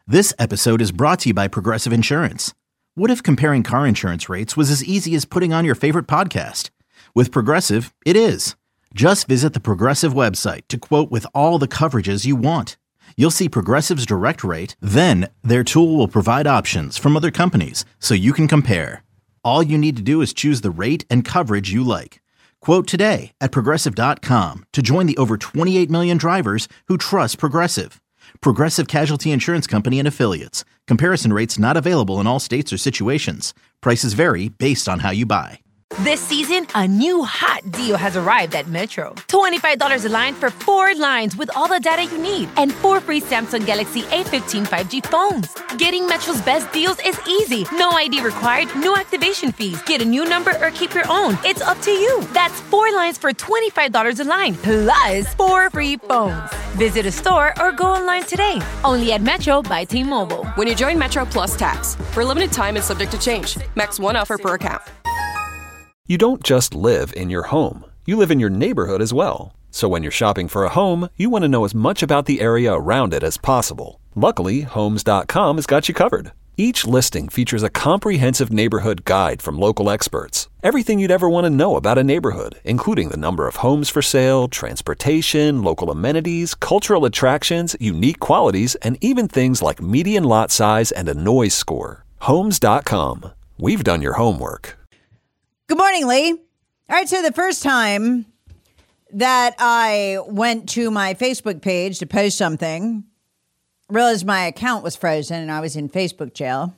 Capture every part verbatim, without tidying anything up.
This episode is brought to you by Progressive Insurance. What if comparing car insurance rates was as easy as putting on your favorite podcast? With Progressive, it is. Just visit the Progressive website to quote with all the coverages you want. You'll see Progressive's direct rate, then their tool will provide options from other companies so you can compare. All you need to do is choose the rate and coverage you like. Quote today at progressive dot com to join the over twenty-eight million drivers who trust Progressive. Progressive Casualty Insurance Company and Affiliates. Comparison rates not available in all states or situations. Prices vary based on how you buy. This season, a new hot deal has arrived at Metro. twenty-five dollars a line for four lines with all the data you need and four free Samsung Galaxy A fifteen five G phones. Getting Metro's best deals is easy. No I D required, no activation fees. Get a new number or keep your own. It's up to you. That's four lines for twenty-five dollars a line, plus four free phones. Visit a store or go online today. Only at Metro by T-Mobile. When you join Metro Plus Tax, for a limited time and subject to change. Max one offer per account. You don't just live in your home, you live in your neighborhood as well. So when you're shopping for a home, you want to know as much about the area around it as possible. Luckily, Homes dot com has got you covered. Each listing features a comprehensive neighborhood guide from local experts. Everything you'd ever want to know about a neighborhood, including the number of homes for sale, transportation, local amenities, cultural attractions, unique qualities, and even things like median lot size and a noise score. Homes dot com. We've done your homework. Good morning, Lee. All right, so the first time that I went to my Facebook page to post something, realized my account was frozen and I was in Facebook jail,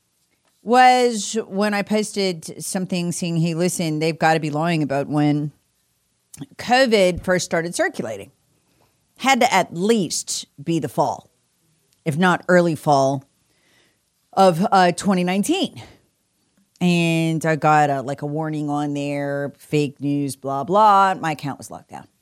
was when I posted something saying, hey, listen, they've got to be lying about when COVID first started circulating. Had to at least be the fall, if not early fall of uh, twenty nineteen. And I got a, like a warning on there, fake news, blah, blah. My account was locked down.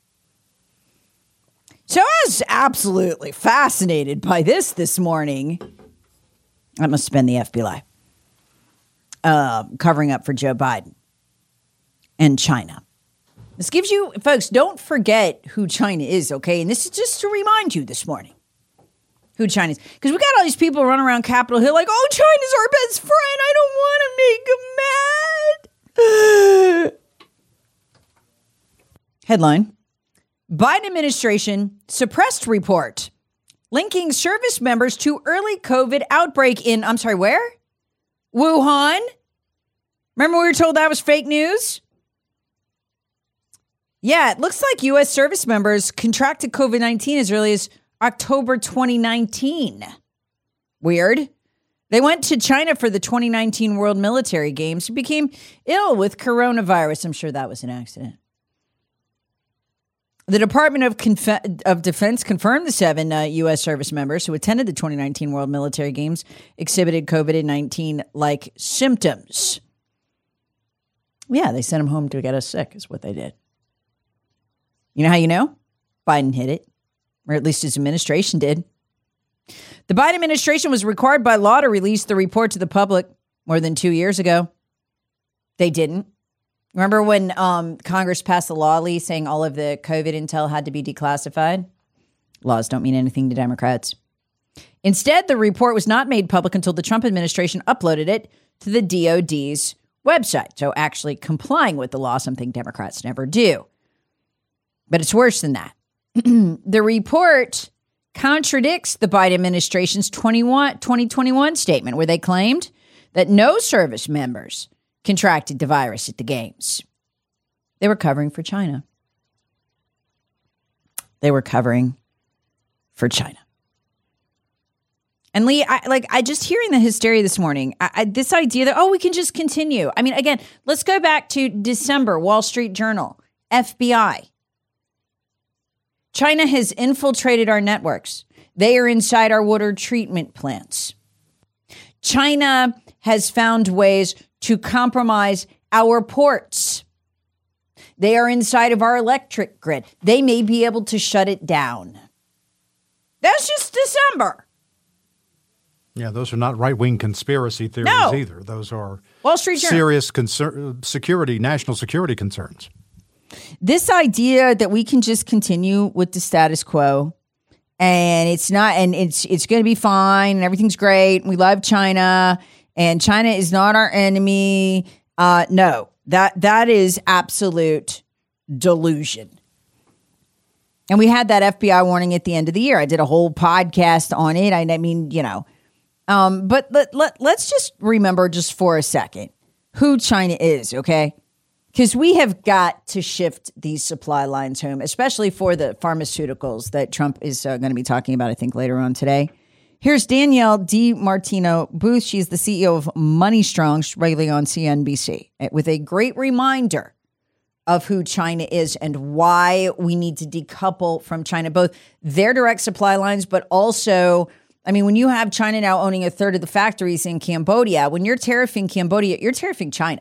So I was absolutely fascinated by this this morning. I must have been the F B I. Uh, covering up for Joe Biden and China. This gives you, folks, don't forget who China is, okay? And this is just to remind you this morning who China is. Because we got all these people running around Capitol Hill like, oh, China's our best friend. I don't want to make him mad. Headline, Biden administration suppressed report linking service members to early COVID outbreak in, I'm sorry, where? Wuhan? Remember we were told that was fake news? Yeah, it looks like U S service members contracted COVID nineteen as early as October twenty nineteen. Weird. They went to China for the twenty nineteen World Military Games and became ill with coronavirus. I'm sure that was an accident. The Department of, Conf- of Defense confirmed the seven uh, U S service members who attended the twenty nineteen World Military Games exhibited COVID nineteen-like symptoms. Yeah, they sent them home to get us sick is what they did. You know how you know? Biden hit it. Or at least his administration did. The Biden administration was required by law to release the report to the public more than two years ago. They didn't. Remember when um, Congress passed the law, Lee, saying all of the COVID intel had to be declassified? Laws don't mean anything to Democrats. Instead, the report was not made public until the Trump administration uploaded it to the D O D's website. So actually complying with the law, something Democrats never do. But it's worse than that. The report contradicts the Biden administration's twenty twenty-one statement where they claimed that no service members contracted the virus at the games. They were covering for China. They were covering for China. And Lee, I, like I just hearing the hysteria this morning, I, I, this idea that, oh, we can just continue. I mean, again, let's go back to December, Wall Street Journal, F B I. China has infiltrated our networks. They are inside our water treatment plants. China has found ways to compromise our ports. They are inside of our electric grid. They may be able to shut it down. That's just December. Yeah, those are not right-wing conspiracy theories no. either. Those are Wall Street Journal. serious concern, security, national security concerns. This idea that we can just continue with the status quo And it's not, and it's it's going to be fine, and everything's great. We love China, and China is not our enemy. Uh, no, that that is absolute delusion. And we had that F B I warning at the end of the year. I did a whole podcast on it. I, I mean, you know, um, but let, let, let's just remember just for a second who China is, okay? Because we have got to shift these supply lines home, especially for the pharmaceuticals that Trump is uh, going to be talking about, I think, later on today. Here's Danielle DiMartino Booth. She's the C E O of Money Strong, she's regularly on C N B C, with a great reminder of who China is and why we need to decouple from China, both their direct supply lines, but also, I mean, when you have China now owning a third of the factories in Cambodia, when you're tariffing Cambodia, you're tariffing China.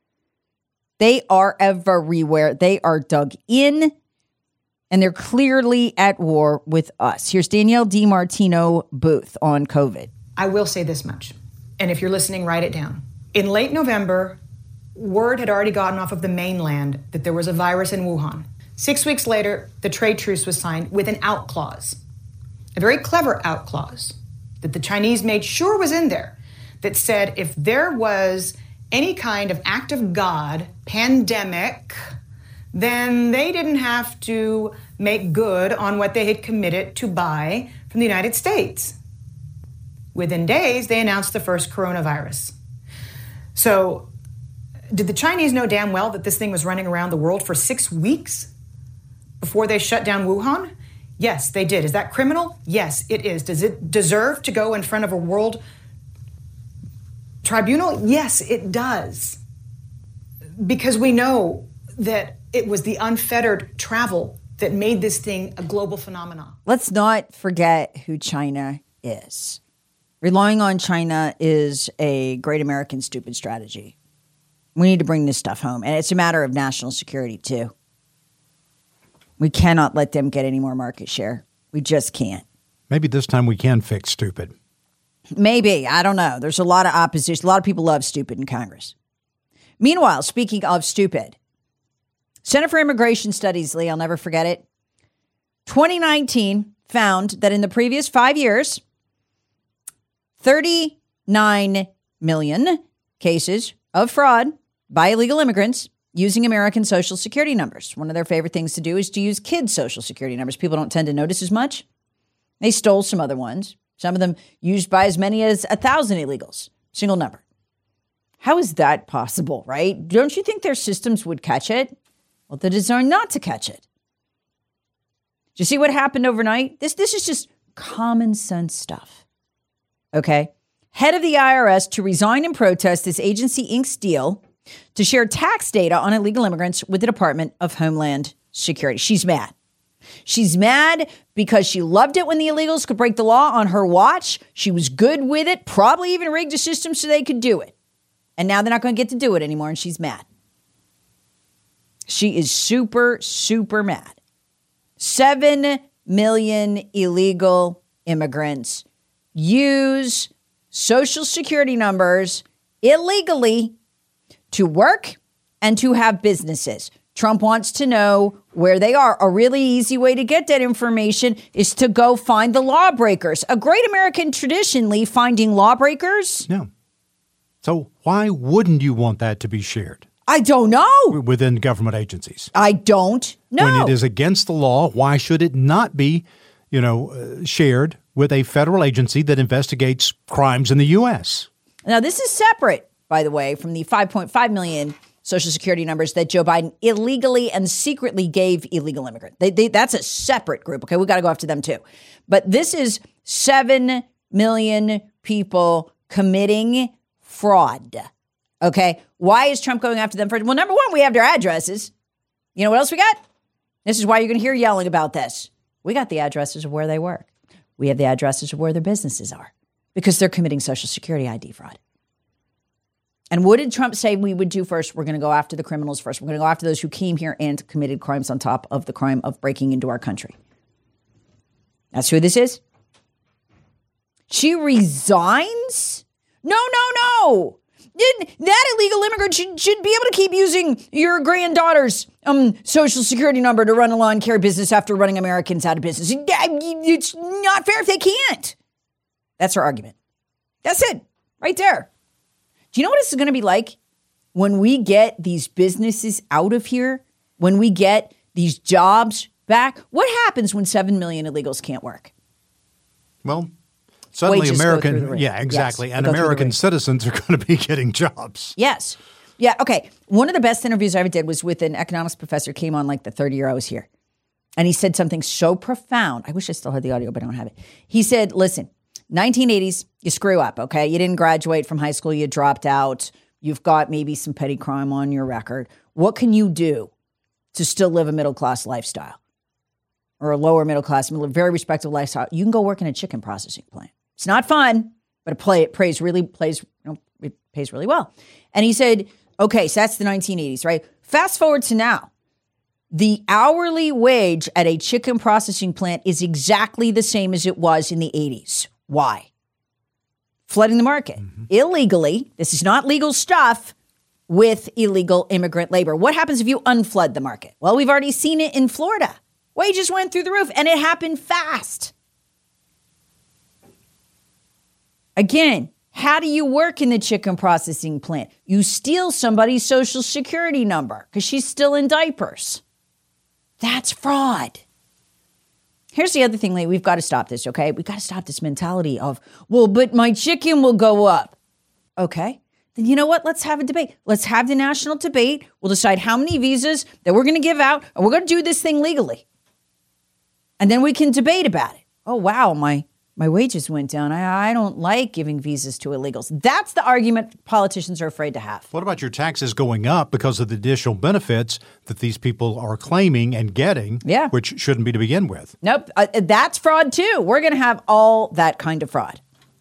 They are everywhere. They are dug in, and they're clearly at war with us. Here's Danielle DiMartino Booth on COVID. I will say this much, and if you're listening, write it down. In late November, word had already gotten off of the mainland that there was a virus in Wuhan. Six weeks later, the trade truce was signed with an out clause, a very clever out clause that the Chinese made sure was in there that said if there was any kind of act of God, pandemic, then they didn't have to make good on what they had committed to buy from the United States. Within days, they announced the first coronavirus. So, did the Chinese know damn well that this thing was running around the world for six weeks before they shut down Wuhan? Yes, they did. Is that criminal? Yes, it is. Does it deserve to go in front of a world tribunal? Yes, it does. Because we know that it was the unfettered travel that made this thing a global phenomenon. Let's not forget who China is. Relying on China is a great American stupid strategy. We need to bring this stuff home. And it's a matter of national security, too. We cannot let them get any more market share. We just can't. Maybe this time we can fix stupid. Maybe. I don't know. There's a lot of opposition. A lot of people love stupid in Congress. Meanwhile, speaking of stupid, Center for Immigration Studies, Lee, I'll never forget it, twenty nineteen found that in the previous five years, thirty-nine million cases of fraud by illegal immigrants using American Social Security numbers. One of their favorite things to do is to use kids' Social Security numbers. People don't tend to notice as much. They stole some other ones. Some of them used by as many as a thousand illegals. Single number. How is that possible, right? Don't you think their systems would catch it? Well, they're designed not to catch it. Did you see what happened overnight? This, this is just common sense stuff. Okay? Head of the I R S to resign in protest as agency inks deal to share tax data on illegal immigrants with the Department of Homeland Security. She's mad. She's mad because she loved it when the illegals could break the law on her watch. She was good with it, probably even rigged a system so they could do it. And now they're not going to get to do it anymore, and she's mad. She is super, super mad. Seven million illegal immigrants use Social Security numbers illegally to work and to have businesses. Trump wants to know where they are. A really easy way to get that information is to go find the lawbreakers. A great American tradition, Lee, finding lawbreakers. Yeah. So why wouldn't you want that to be shared? I don't know. Within government agencies. I don't know. When it is against the law, why should it not be, you know, uh, shared with a federal agency that investigates crimes in the U S? Now, this is separate, by the way, from the five point five million Social Security numbers that Joe Biden illegally and secretly gave illegal immigrants. They, they, that's a separate group. Okay, we got to go after them too. But this is seven million people committing fraud. Okay, why is Trump going after them first? Well, number one, we have their addresses. You know what else we got? This is why you're going to hear yelling about this. We got the addresses of where they work. We have the addresses of where their businesses are because they're committing Social Security I D fraud. And what did Trump say we would do first? We're going to go after the criminals first. We're going to go after those who came here and committed crimes on top of the crime of breaking into our country. That's who this is. She resigns? No, no, no. that illegal immigrant should, should be able to keep using your granddaughter's um, social security number to run a lawn care business after running Americans out of business. It's not fair if they can't. That's her argument. That's it, right there. Do you know what this is going to be like when we get these businesses out of here? When we get these jobs back? What happens when seven million illegals can't work? Well, suddenly Wages American, yeah, exactly. Yes, and American citizens are going to be getting jobs. Yes. Yeah. Okay. One of the best interviews I ever did was with an economics professor, came on like the third year I was here. And he said something so profound. I wish I still had the audio, but I don't have it. He said, listen, nineteen eighties, you screw up, okay? You didn't graduate from high school. You dropped out. You've got maybe some petty crime on your record. What can you do to still live a middle-class lifestyle or a lower middle-class, very respectable lifestyle? You can go work in a chicken processing plant. It's not fun, but it, play, it pays really plays, you know, it pays really well. And he said, okay, so that's the nineteen eighties, right? Fast forward to now. The hourly wage at a chicken processing plant is exactly the same as it was in the eighties. Why? Flooding the market. Mm-hmm. Illegally, this is not legal stuff, with illegal immigrant labor. What happens if you unflood the market? Well, we've already seen it in Florida. Wages went through the roof, and it happened fast. Again, how do you work in the chicken processing plant? You steal somebody's social security number because she's still in diapers. That's fraud. Here's the other thing, Lee. We've got to stop this, okay? We've got to stop this mentality of, well, but my chicken will go up. Okay. Then you know what? Let's have a debate. Let's have the national debate. We'll decide how many visas that we're going to give out, and we're going to do this thing legally. And then we can debate about it. Oh, wow, my my wages went down. I, I don't like giving visas to illegals. That's the argument politicians are afraid to have. What about your taxes going up because of the additional benefits that these people are claiming and getting, yeah. which shouldn't be to begin with? Nope. Uh, that's fraud, too. We're going to have all that kind of fraud.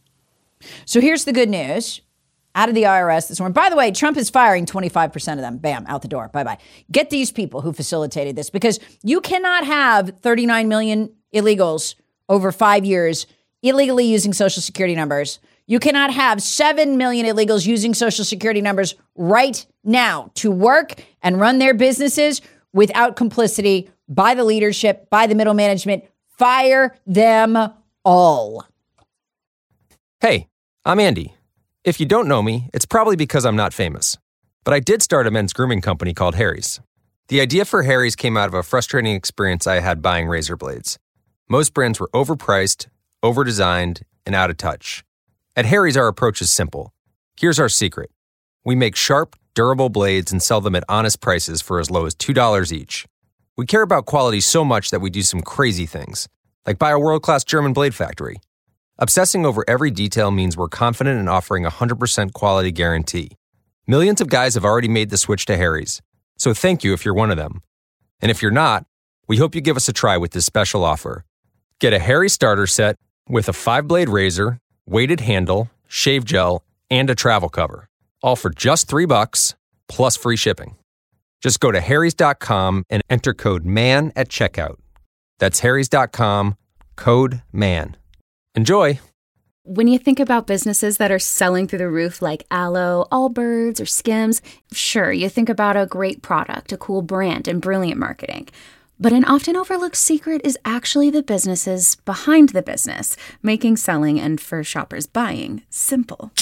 So here's the good news. Out of the I R S this morning. By the way, Trump is firing twenty-five percent of them. Bam, out the door. Bye-bye. Get these people who facilitated this, because you cannot have thirty-nine million illegals over five years illegally using Social Security numbers. You cannot have seven million illegals using Social Security numbers right now to work and run their businesses without complicity by the leadership, by the middle management. Fire them all. Hey, I'm Andy. If you don't know me, it's probably because I'm not famous. But I did start a men's grooming company called Harry's. The idea for Harry's came out of a frustrating experience I had buying razor blades. Most brands were overpriced, overdesigned, and out of touch. At Harry's, our approach is simple. Here's our secret. We make sharp, durable blades and sell them at honest prices for as low as two dollars each. We care about quality so much that we do some crazy things, like buy a world-class German blade factory. Obsessing over every detail means we're confident in offering a one hundred percent quality guarantee. Millions of guys have already made the switch to Harry's, so thank you if you're one of them. And if you're not, we hope you give us a try with this special offer. Get a Harry's starter set with a five-blade razor, weighted handle, shave gel, and a travel cover, all for just three bucks plus free shipping. Just go to harrys dot com and enter code MAN at checkout. That's harrys dot com, code MAN. Enjoy. When you think about businesses that are selling through the roof like Aloe, Allbirds, or Skims, sure, you think about a great product, a cool brand, and brilliant marketing. But an often overlooked secret is actually the businesses behind the business, making selling and, for shoppers, buying simple.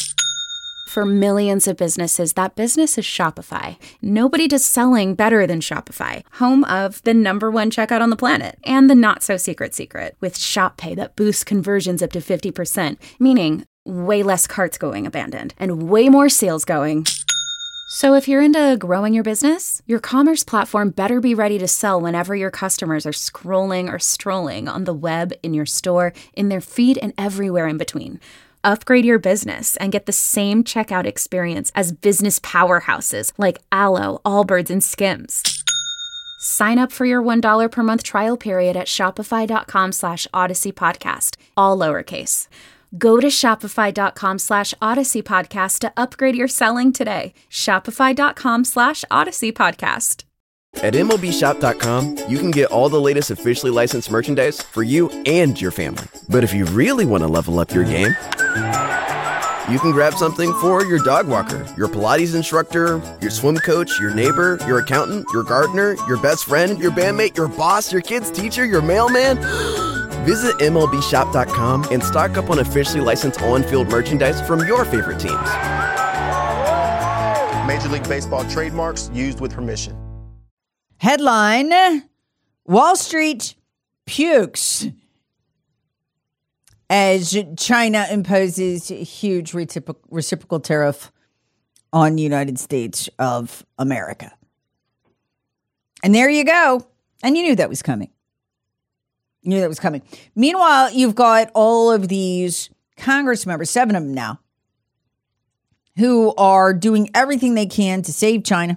For millions of businesses, that business is Shopify. Nobody does selling better than Shopify, home of the number one checkout on the planet, and the not-so-secret secret, with Shop Pay that boosts conversions up to fifty percent, meaning way less carts going abandoned, and way more sales going. So if you're into growing your business, your commerce platform better be ready to sell whenever your customers are scrolling or strolling on the web, in your store, in their feed, and everywhere in between. Upgrade your business and get the same checkout experience as business powerhouses like Aloe, Allbirds, and Skims. Sign up for your one dollar per month trial period at shopify.com slash Odyssey Podcast, all lowercase. Go to shopify.com slash Odyssey Podcast to upgrade your selling today. Shopify.com slash Odyssey Podcast. At M L B shop dot com, you can get all the latest officially licensed merchandise for you and your family. But if you really want to level up your game, you can grab something for your dog walker, your Pilates instructor, your swim coach, your neighbor, your accountant, your gardener, your best friend, your bandmate, your boss, your kid's teacher, your mailman. Visit M L B shop dot com and stock up on officially licensed on-field merchandise from your favorite teams. Major League Baseball trademarks used with permission. Headline, Wall Street pukes as China imposes a huge reciprocal, reciprocal tariff on the United States of America. And there you go. And you knew that was coming. You knew that was coming. Meanwhile, you've got all of these Congress members, seven of them now, who are doing everything they can to save China.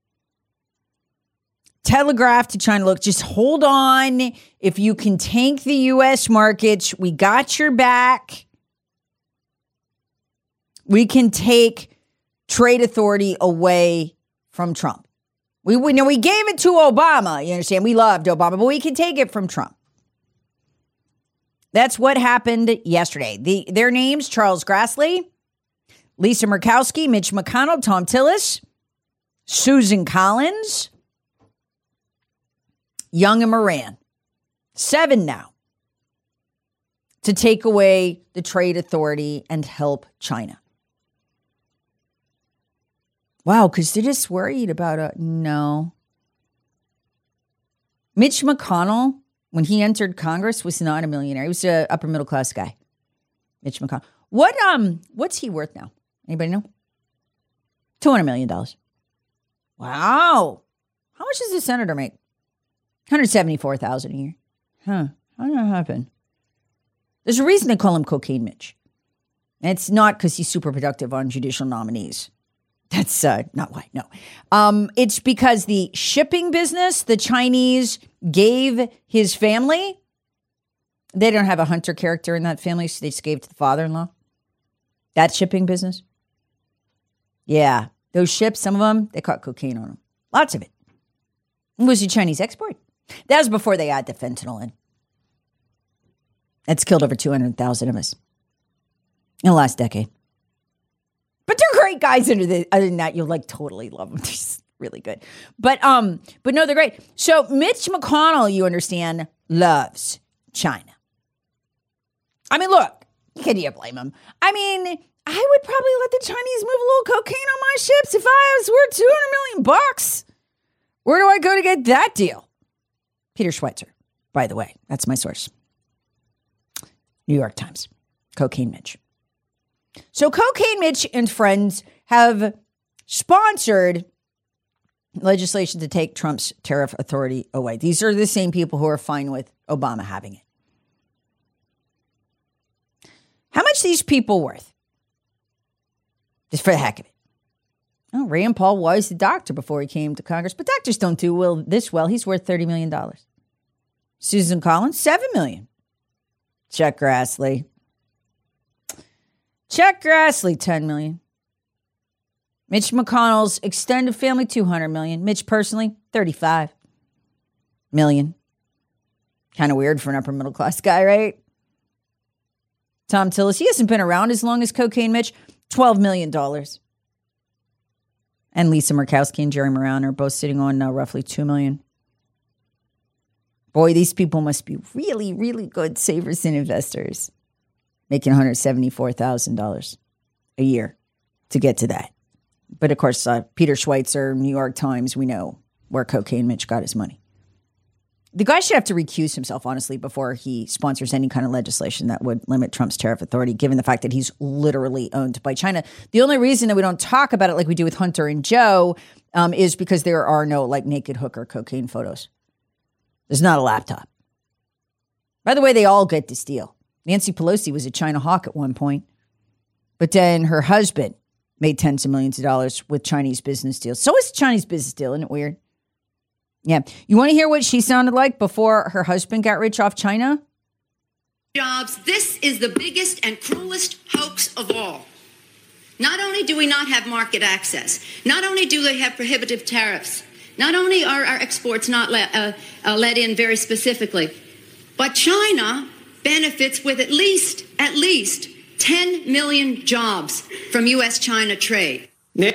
Telegraph to China, look, just hold on. If you can tank the U S markets, we got your back. We can take trade authority away from Trump. We, we, know we gave it to Obama, you understand? We loved Obama, but we can take it from Trump. That's what happened yesterday. The, their names, Charles Grassley, Lisa Murkowski, Mitch McConnell, Tom Tillis, Susan Collins, Young and Moran. Seven now to take away the trade authority and help China. Wow, because they're just worried about a no. Mitch McConnell, when he entered Congress, was not a millionaire. He was an upper middle class guy. Mitch McConnell. What um what's he worth now? Anybody know? two hundred million dollars. Wow. How much does a senator make? one hundred seventy-four thousand dollars a year. Huh. How did that happen? There's a reason they call him Cocaine Mitch. And it's not because he's super productive on judicial nominees. That's uh, not why, no. Um, it's because the shipping business the Chinese gave his family, they don't have a Hunter character in that family, so they just gave it to the father-in-law. That shipping business. Yeah, those ships, some of them, they caught cocaine on them. Lots of it. It was a Chinese export. That was before they added the fentanyl in. That's killed over two hundred thousand of us in the last decade. But they're great guys under the, other than that, you'll like totally love them. They're just really good. But um, but no, they're great. So Mitch McConnell, you understand, loves China. I mean, look, can you blame him? I mean, I would probably let the Chinese move a little cocaine on my ships if I was worth two hundred million bucks. Where do I go to get that deal? Peter Schweitzer, by the way. That's my source. New York Times. Cocaine Mitch. So Cocaine Mitch and friends have sponsored legislation to take Trump's tariff authority away. These are the same people who are fine with Obama having it. How much are these people worth? Just for the heck of it. Oh, Rand Paul was the doctor before he came to Congress, but doctors don't do well this well. He's worth thirty million dollars. Susan Collins, seven million dollars. Chuck Grassley. Chuck Grassley, ten million dollars. Mitch McConnell's extended family, two hundred million dollars. Mitch personally, thirty-five million dollars. Kind of weird for an upper middle class guy, right? Tom Tillis, he hasn't been around as long as Cocaine Mitch, twelve million dollars. And Lisa Murkowski and Jerry Moran are both sitting on uh, roughly two million dollars. Boy, these people must be really, really good savers and investors, making one hundred seventy-four thousand dollars a year to get to that. But of course, uh, Peter Schweitzer, New York Times, we know where Cocaine Mitch got his money. The guy should have to recuse himself, honestly, before he sponsors any kind of legislation that would limit Trump's tariff authority, given the fact that he's literally owned by China. The only reason that we don't talk about it like we do with Hunter and Joe um, is because there are no like naked hooker cocaine photos. There's not a laptop. By the way, they all get this deal. Nancy Pelosi was a China hawk at one point, but then her husband made tens of millions of dollars with Chinese business deals. So is Chinese business deal. Isn't it weird? Yeah. You want to hear what she sounded like before her husband got rich off China? Jobs. This is the biggest and cruelest hoax of all. Not only do we not have market access, not only do they have prohibitive tariffs, not only are our exports not let, uh, uh, let in very specifically, but China benefits with at least, at least ten million jobs from U S China trade.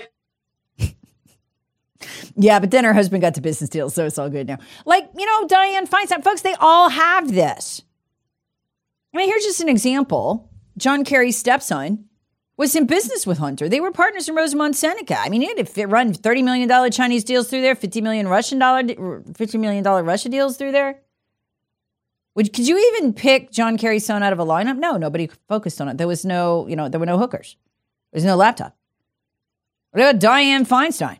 Yeah, but then her husband got to business deals, so it's all good now. Like, you know, Dianne Feinstein, folks, they all have this. I mean, here's just an example. John Kerry's stepson was in business with Hunter. They were partners in Rosamond Seneca. I mean, he had to run thirty million dollars Chinese deals through there, fifty million dollars Russian dollar, fifty million dollars Russia deals through there. Would, could you even pick John Kerry's son out of a lineup? No, nobody focused on it. There was no, you know, there were no hookers. There was no laptop. What about Dianne Feinstein?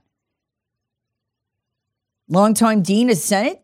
Longtime dean of Senate?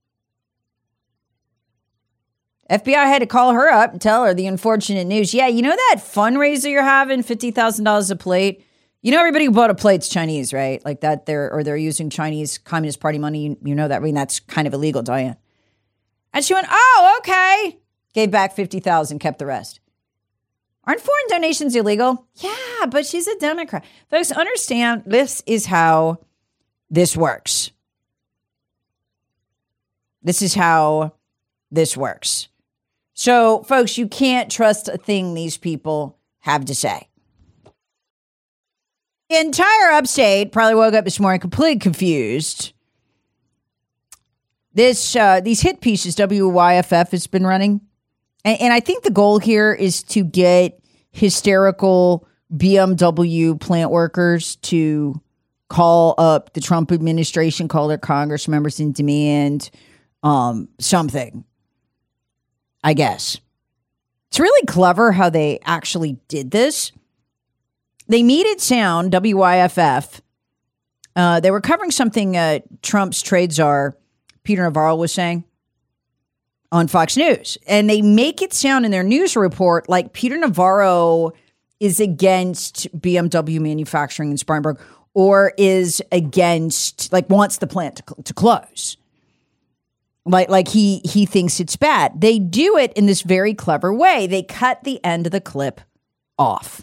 F B I had to call her up and tell her the unfortunate news. Yeah, you know that fundraiser you're having, fifty thousand dollars a plate? You know everybody who bought a plate's Chinese, right? Like that, they're or they're using Chinese Communist Party money. You know that. I mean, that's kind of illegal, Dianne. And she went, oh, okay. Gave back fifty thousand dollars, kept the rest. Aren't foreign donations illegal? Yeah, but she's a Democrat. Folks, understand this is how this works. This is how this works. So, folks, you can't trust a thing these people have to say. The entire upstate probably woke up this morning completely confused. This uh, these hit pieces W Y F F has been running. And, and I think the goal here is to get hysterical B M W plant workers to call up the Trump administration, call their Congress members and demand um, something, I guess. It's really clever how they actually did this. They made it sound, W Y F F, uh, they were covering something uh, Trump's trade czar, Peter Navarro, was saying on Fox News. And they make it sound in their news report like Peter Navarro is against B M W manufacturing in Spartanburg or is against, like, wants the plant to, to close. Like, like he he thinks it's bad. They do it in this very clever way. They cut the end of the clip off.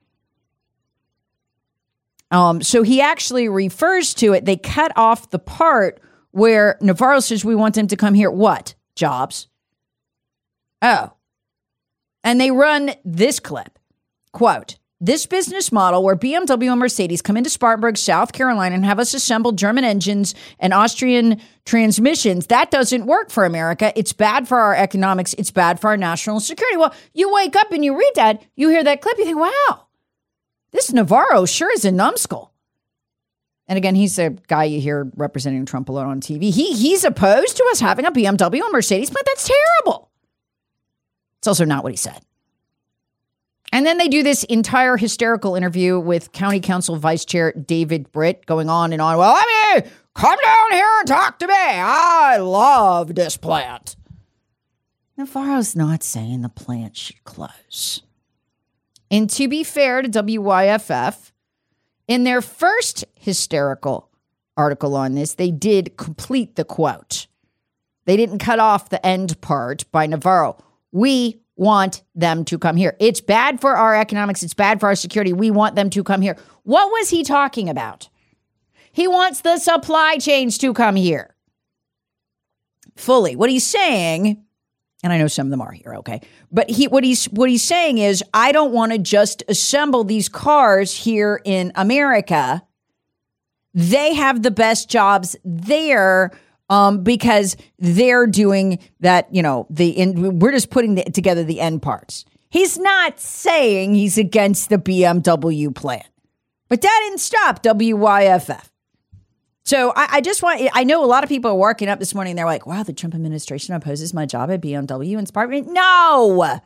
Um, so he actually refers to it. They cut off the part where Navarro says, we want them to come here. What? Jobs. Oh. And they run this clip. Quote, this business model where B M W and Mercedes come into Spartanburg, South Carolina, and have us assemble German engines and Austrian transmissions, that doesn't work for America. It's bad for our economics. It's bad for our national security. Well, you wake up and you read that, you hear that clip, you think, wow, this Navarro sure is a numbskull. And again, he's a guy you hear representing Trump a lot on T V. He He's opposed to us having a B M W and Mercedes plant. That's terrible. It's also not what he said. And then they do this entire hysterical interview with County Council Vice Chair David Britt going on and on. Well, I mean, come down here and talk to me. I love this plant. Navarro's not saying the plant should close. And to be fair to W Y F F, in their first hysterical article on this, they did complete the quote. They didn't cut off the end part by Navarro. We want them to come here. It's bad for our economics. It's bad for our security. We want them to come here. What was he talking about? He wants the supply chains to come here. Fully. What he's saying, and I know some of them are here, okay, but he what he's what he's saying is, I don't want to just assemble these cars here in America. They have the best jobs there. Um, because they're doing that, you know, the in, we're just putting the, together the end parts. He's not saying he's against the B M W plan, but that didn't stop W Y F F. So I, I just want, I know a lot of people are waking up this morning and they're like, wow, the Trump administration opposes my job at B M W and Spartan. No.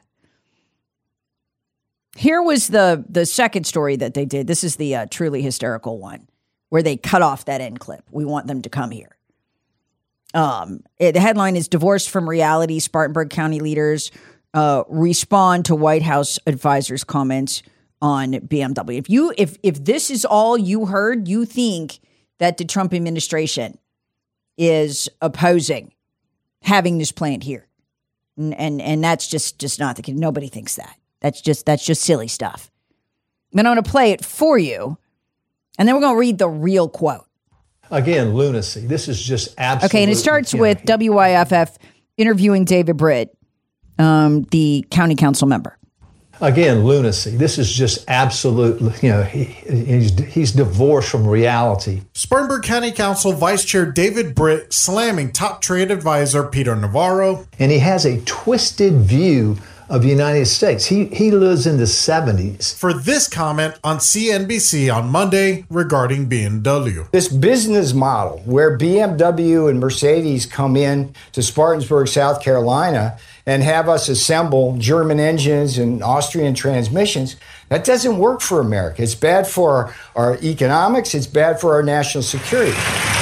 Here was the, the second story that they did. This is the uh, truly hysterical one where they cut off that end clip. We want them to come here. Um, it, the headline is Divorced from Reality. Spartanburg County leaders uh, respond to White House advisors' comments on B M W. If you, if if this is all you heard, you think that the Trump administration is opposing having this plant here, and and, and that's just just not the case. Nobody thinks that. That's just that's just silly stuff. And I'm going to play it for you, and then we're going to read the real quote. Again, lunacy. This is just absolutely. Okay, and it starts with W Y F F interviewing David Britt, um, the county council member. Again, lunacy. This is just absolute, you know, he, he's, he's divorced from reality. Spartanburg County Council Vice Chair David Britt slamming top trade advisor Peter Navarro. And he has a twisted view of the United States. He, he lives in the seventies. For this comment on C N B C on Monday regarding B M W. This business model where B M W and Mercedes come in to Spartanburg, South Carolina, and have us assemble German engines and Austrian transmissions, that doesn't work for America. It's bad for our, our economics. It's bad for our national security.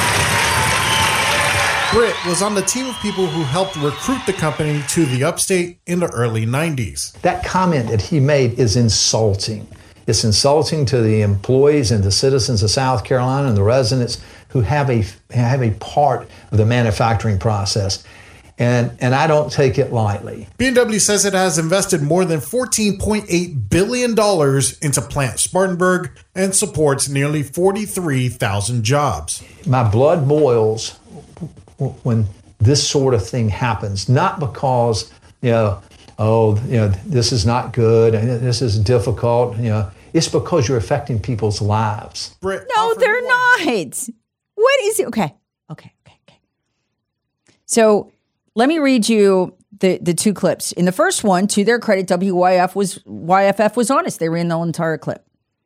Britt was on the team of people who helped recruit the company to the upstate in the early nineties. That comment that he made is insulting. It's insulting to the employees and the citizens of South Carolina and the residents who have a have a part of the manufacturing process. And, and I don't take it lightly. B M W says it has invested more than fourteen point eight billion dollars into Plant Spartanburg and supports nearly forty-three thousand jobs. My blood boils when this sort of thing happens, not because, you know, oh, you know, this is not good and this is difficult, you know, it's because you're affecting people's lives. Britt no, they're not. What is it? Okay. Okay. Okay. Okay. So let me read you the, the two clips. In the first one, to their credit, W Y F was Y F F was honest. They ran the entire clip.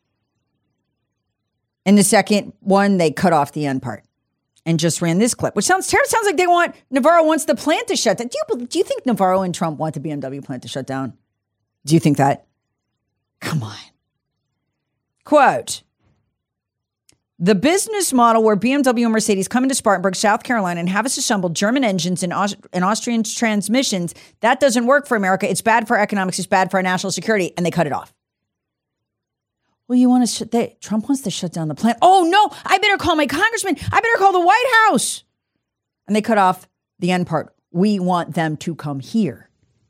In the second one, they cut off the end part and just ran this clip, which sounds terrible. Sounds like they want, Navarro wants the plant to shut down. Do you, do you think Navarro and Trump want the B M W plant to shut down? Do you think that? Come on. Quote, the business model where B M W and Mercedes come into Spartanburg, South Carolina, and have us assemble German engines and, Aust- and Austrian transmissions, that doesn't work for America. It's bad for economics. It's bad for our national security. And they cut it off. Well, you want to shut they, Trump wants to shut down the plant. Oh, no, I better call my congressman. I better call the White House. And they cut off the end part. We want them to come here.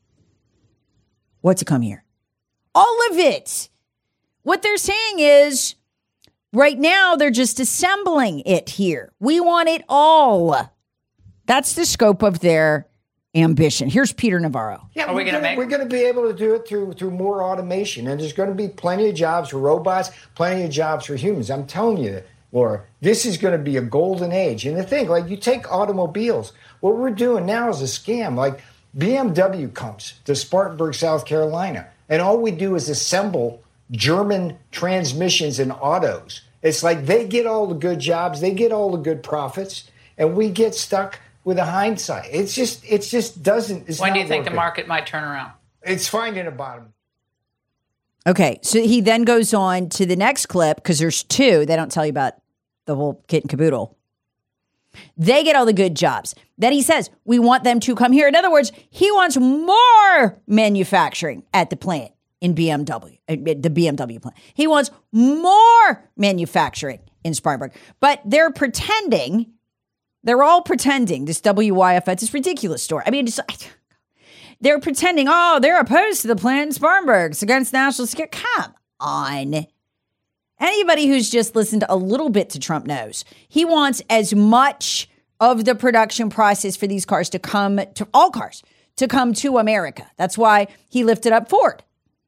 What to come here? All of it. What they're saying is, right now, they're just assembling it here. We want it all. That's the scope of their ambition. Here's Peter Navarro. Yeah, Are we gonna, gonna we're going to be able to do it through through more automation, and there's going to be plenty of jobs for robots, plenty of jobs for humans. I'm telling you, Laura, this is going to be a golden age. And the thing, like you take automobiles, what we're doing now is a scam. Like B M W comes to Spartanburg, South Carolina, and all we do is assemble German transmissions and autos. It's like they get all the good jobs, they get all the good profits, and we get stuck with a hindsight. It's just, it's just doesn't. It's when do you think working. the market might turn around? It's finding a bottom. Okay, so he then goes on to the next clip because there's two. They don't tell you about the whole kit and caboodle. They get all the good jobs. Then he says, we want them to come here. In other words, he wants more manufacturing at the plant in B M W, the B M W plant. He wants more manufacturing in Spartanburg. But they're pretending, they're all pretending, this W Y F, it's this ridiculous story. I mean, it's, they're pretending, oh, they're opposed to the plant in Spartanburg. It's against national security. Come on. Anybody who's just listened a little bit to Trump knows he wants as much of the production process for these cars to come to all cars to come to America. That's why he lifted up Ford.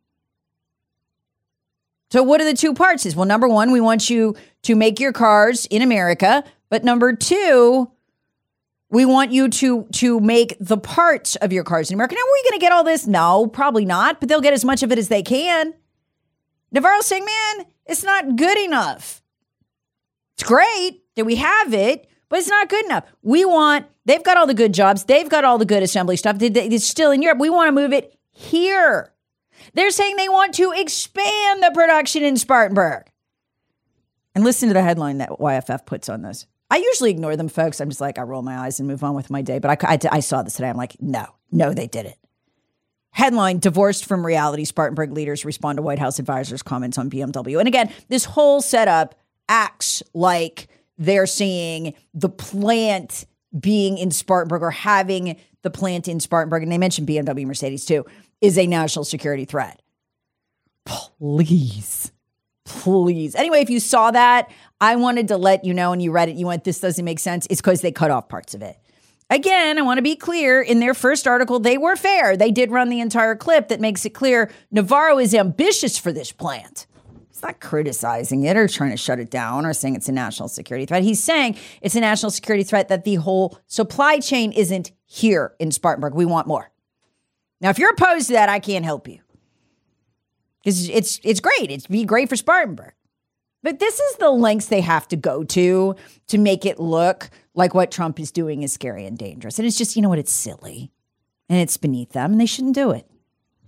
So what are the two parts? Is well, number one, we want you to make your cars in America. But number two, we want you to, to make the parts of your cars in America. Now, are we going to get all this? No, probably not. But they'll get as much of it as they can. Navarro's saying, man, it's not good enough. It's great that we have it, but it's not good enough. We want, they've got all the good jobs. They've got all the good assembly stuff. It's still in Europe. We want to move it here. They're saying they want to expand the production in Spartanburg. And listen to the headline that Y F F puts on this. I usually ignore them, folks. I'm just like, I roll my eyes and move on with my day. But I, I, I saw this today. I'm like, no, no, they did it. Headline, divorced from reality, Spartanburg leaders respond to White House advisors' comments on B M W. And again, this whole setup acts like they're seeing the plant being in Spartanburg or having the plant in Spartanburg, and they mentioned B M W, Mercedes too, is a national security threat. Please, please. Anyway, if you saw that, I wanted to let you know and you read it, you went, this doesn't make sense. It's because they cut off parts of it. Again, I want to be clear. In their first article, they were fair. They did run the entire clip that makes it clear Navarro is ambitious for this plant. He's not criticizing it or trying to shut it down or saying it's a national security threat. He's saying it's a national security threat that the whole supply chain isn't here in Spartanburg. We want more. Now, if you're opposed to that, I can't help you. It's, it's, it's great. It'd be great for Spartanburg. But this is the lengths they have to go to to make it look like what Trump is doing is scary and dangerous. And it's just, you know what, it's silly. And it's beneath them, and they shouldn't do it.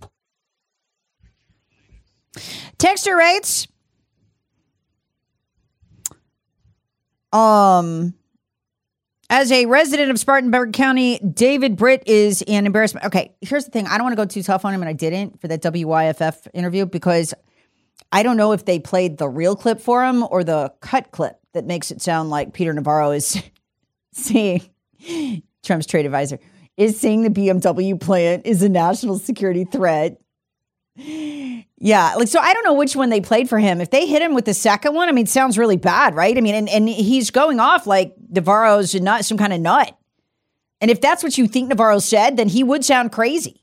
Texter writes, um, as a resident of Spartanburg County, David Britt is an embarrassment. Okay, here's the thing. I don't want to go too tough on him, and I didn't for that W Y F F interview because I don't know if they played the real clip for him or the cut clip that makes it sound like Peter Navarro is saying, Trump's trade advisor, is saying the B M W plant is a national security threat. Yeah, like, so I don't know which one they played for him. If they hit him with the second one, I mean, it sounds really bad, right? I mean, and, and he's going off like Navarro's not some kind of nut. And if that's what you think Navarro said, then he would sound crazy.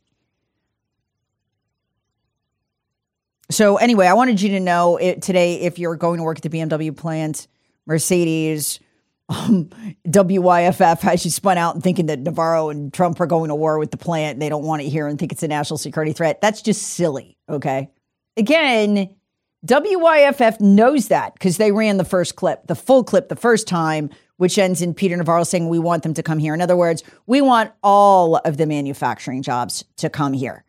So anyway, I wanted you to know it today, if you're going to work at the B M W plant, Mercedes, um, W Y F F has you spun out and thinking that Navarro and Trump are going to war with the plant and they don't want it here and think it's a national security threat. That's just silly, okay? Again, W Y F F knows that because they ran the first clip, the full clip the first time, which ends in Peter Navarro saying we want them to come here. In other words, we want all of the manufacturing jobs to come here.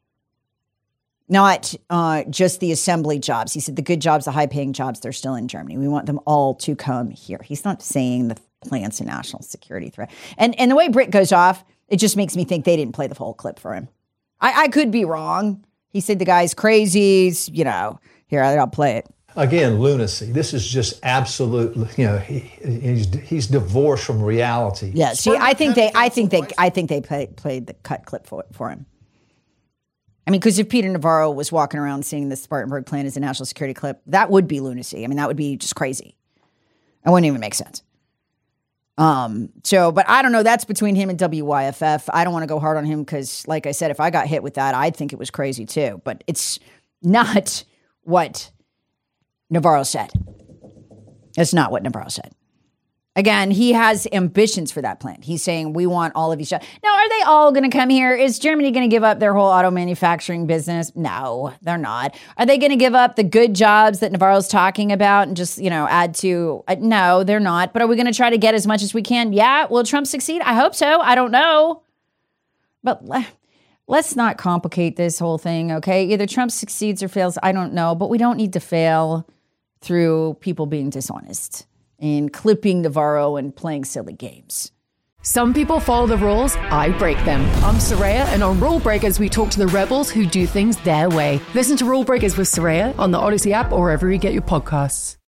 Not uh, just the assembly jobs. He said the good jobs, the high-paying jobs, they're still in Germany. We want them all to come here. He's not saying the plant's a national security threat. And and the way Britt goes off, it just makes me think they didn't play the whole clip for him. I, I could be wrong. He said the guy's crazy. You know, here, I'll play it. Again, lunacy. This is just absolute, you know, he, he's he's divorced from reality. Yeah, see, I think they, I think they, I think they played played the cut clip for for him. I mean, because if Peter Navarro was walking around saying the Spartanburg plant is a national security clip, that would be lunacy. I mean, that would be just crazy. It wouldn't even make sense. Um. So, but I don't know. That's between him and W Y F F. I don't want to go hard on him because, like I said, if I got hit with that, I'd think it was crazy too. But it's not what Navarro said. It's not what Navarro said. Again, he has ambitions for that plant. He's saying, we want all of these jobs. Now, are they all going to come here? Is Germany going to give up their whole auto manufacturing business? No, they're not. Are they going to give up the good jobs that Navarro's talking about and just, you know, add to? Uh, no, they're not. But are we going to try to get as much as we can? Yeah. Will Trump succeed? I hope so. I don't know. But le- let's not complicate this whole thing, okay? Either Trump succeeds or fails. I don't know. But we don't need to fail through people being dishonest and clipping Navarro and playing silly games. Some people follow the rules, I break them. I'm Soraya, and on Rule Breakers, we talk to the rebels who do things their way. Listen to Rule Breakers with Soraya on the Odyssey app or wherever you get your podcasts.